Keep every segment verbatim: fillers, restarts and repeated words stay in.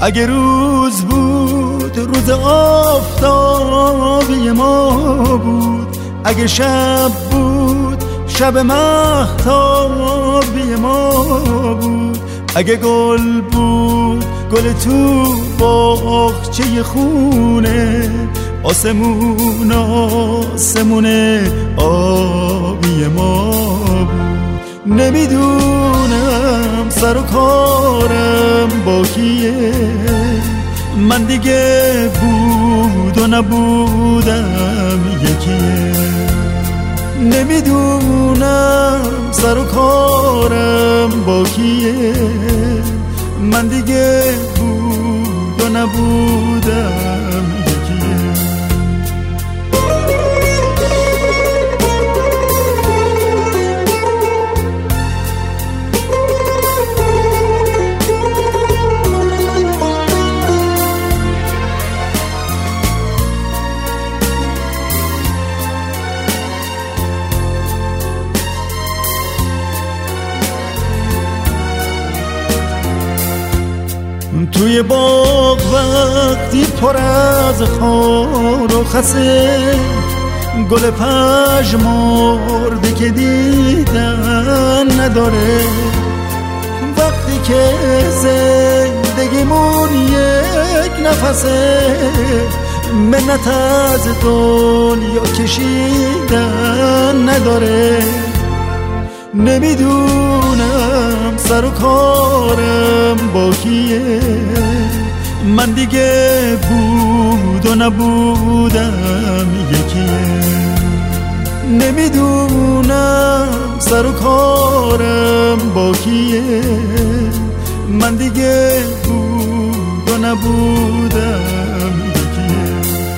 اگه روز بود روز آفتابی ما بود، اگه شب بود شب مهتابی ما بود، اگه گل بود گل تو باغچه خونه، آسمون آسمون آبی ما بود. نمیدونم سر و کارم با کیه، من دیگه بود و نبودم یکیه. نمیدونم سر و کارم با کیه، من دیگه بود و نبودم یکیه. توی باغ وقتی پر از خار و خسه، گل پژمرده که دیدن نداره، وقتی که زندگیمون یک نفسه، منت از دنیا کشیدن نداره. نمیدونم سر و کارم با کیه، من دیگه بود و نبودم یکیه. نمیدونم سر و کارم با کیه، من دیگه بود و نبودم یکیه.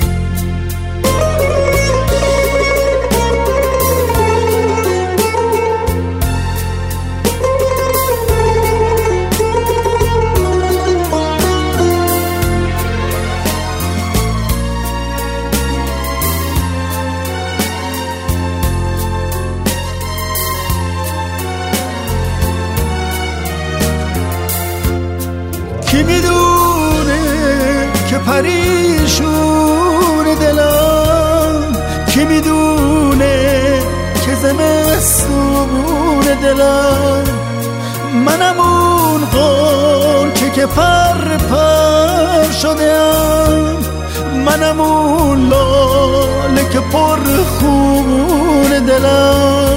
کی میدونه که پریشون دلم، کی میدونه که زمستون دلم، منم اون غنچه که پر پر شدم، منم اون لاله که پر خون دلم.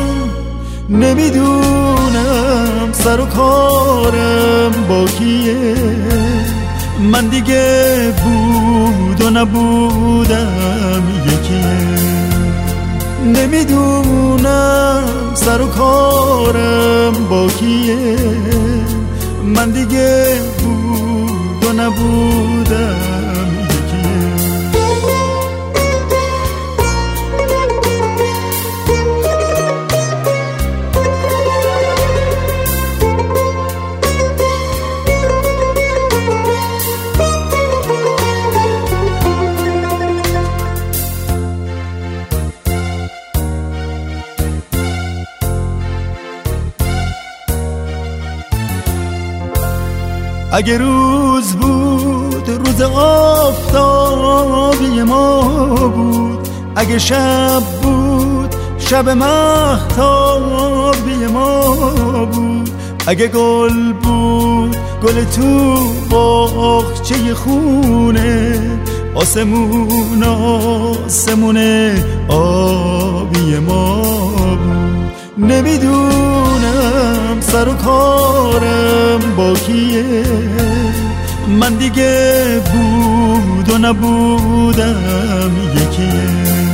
نمیدونم سر و کارم با کیه، من دیگه بود و نبودم یکیه. نمیدونم سر و کارم با کیه، من دیگه بود و نبودم یکیه. اگه روز بود روز آفتابی ما بود، اگه شب بود شب مهتابی ما بود، اگه گل بود گل تو باغچه خونه، آسمون آسمون آبی ما بود. نمیدونم سر و کارم با کیه، من دیگه بود و نبودم یکیه.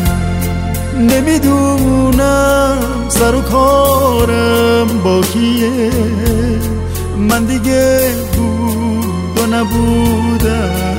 نمیدونم سر و کارم با کیه، من دیگه بود و نبودم